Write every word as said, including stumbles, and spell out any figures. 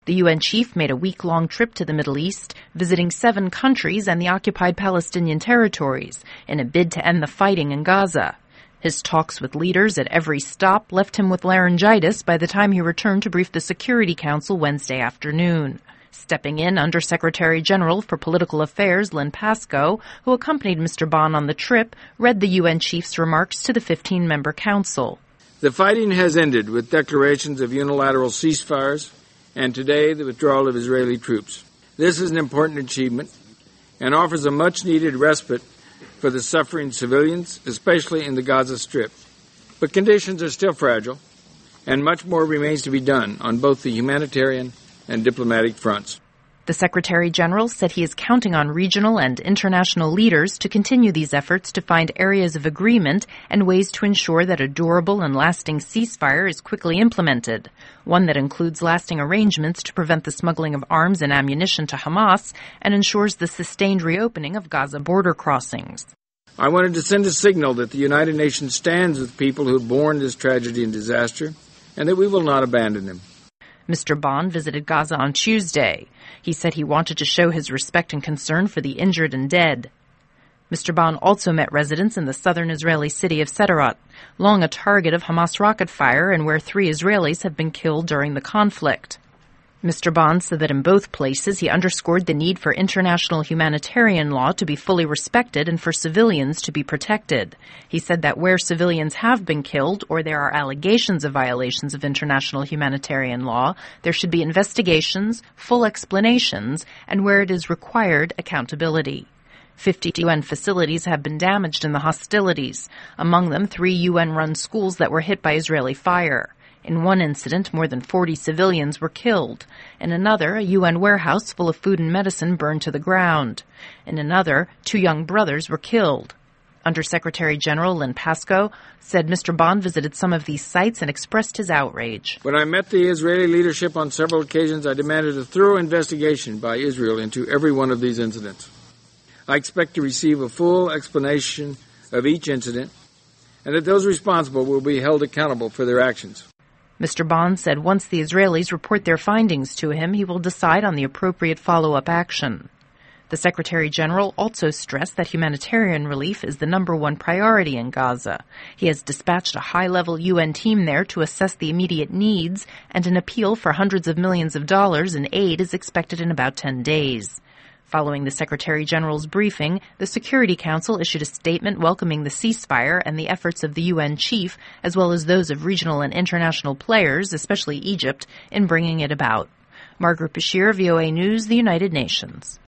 The U N chief made a week-long trip to the Middle East, visiting seven countries and the occupied Palestinian territories in a bid to end the fighting in Gaza. His talks with leaders at every stop left him with laryngitis by the time he returned to brief the Security Council Wednesday afternoon. Stepping in, Undersecretary General for Political Affairs Lynn Pascoe, who accompanied Mister Bon on the trip, read the U N chief's remarks to the fifteen-member council. The fighting has ended with declarations of unilateral ceasefires and today the withdrawal of Israeli troops. This is an important achievement and offers a much-needed respite for the suffering civilians, especially in the Gaza Strip. But conditions are still fragile, and much more remains to be done on both the humanitarian and diplomatic fronts. The Secretary General said he is counting on regional and international leaders to continue these efforts to find areas of agreement and ways to ensure that a durable and lasting ceasefire is quickly implemented, one that includes lasting arrangements to prevent the smuggling of arms and ammunition to Hamas and ensures the sustained reopening of Gaza border crossings. I wanted to send a signal that the United Nations stands with people who have borne this tragedy and disaster, and that we will not abandon them. Mister Bon visited Gaza on Tuesday. He said he wanted to show his respect and concern for the injured and dead. Mister Bon also met residents in the southern Israeli city of Sderot, long a target of Hamas rocket fire and where three Israelis have been killed during the conflict. Mister Bon said that in both places he underscored the need for international humanitarian law to be fully respected and for civilians to be protected. He said that where civilians have been killed or there are allegations of violations of international humanitarian law, there should be investigations, full explanations, and where it is required, accountability. Fifty U N facilities have been damaged in the hostilities, among them three U N-run schools that were hit by Israeli fire. In one incident, more than forty civilians were killed. In another, a U N warehouse full of food and medicine burned to the ground. In another, two young brothers were killed. Undersecretary General Lynn Pascoe said Mister Bon visited some of these sites and expressed his outrage. When I met the Israeli leadership on several occasions, I demanded a thorough investigation by Israel into every one of these incidents. I expect to receive a full explanation of each incident and that those responsible will be held accountable for their actions. Mister Bon said once the Israelis report their findings to him, he will decide on the appropriate follow-up action. The Secretary General also stressed that humanitarian relief is the number one priority in Gaza. He has dispatched a high-level U N team there to assess the immediate needs, and an appeal for hundreds of millions of dollars in aid is expected in about ten days. Following the Secretary General's briefing, the Security Council issued a statement welcoming the ceasefire and the efforts of the U N chief, as well as those of regional and international players, especially Egypt, in bringing it about. Margaret Bashir, V O A News, the United Nations.